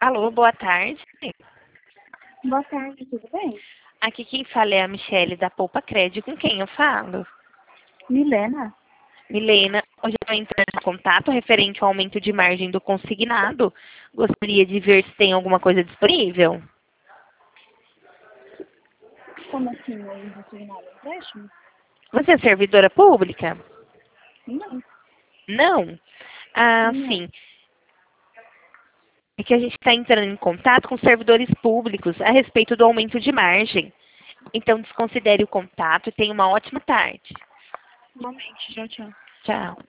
Alô, boa tarde. Boa tarde, tudo bem? Aqui quem fala é a Michele da Poupa Crédito. Com quem eu falo? Milena? Milena, hoje eu estou entrando em contato referente ao aumento de margem do consignado. Gostaria de ver se tem alguma coisa disponível. Como assim, eu uso signado empréstimo? Você é servidora pública? Não, Não? Ah, não. sim. É que a gente está entrando em contato com servidores públicos a respeito do aumento de margem. Então, desconsidere o contato e tenha uma ótima tarde. Igualmente, tchau, tchau. Tchau.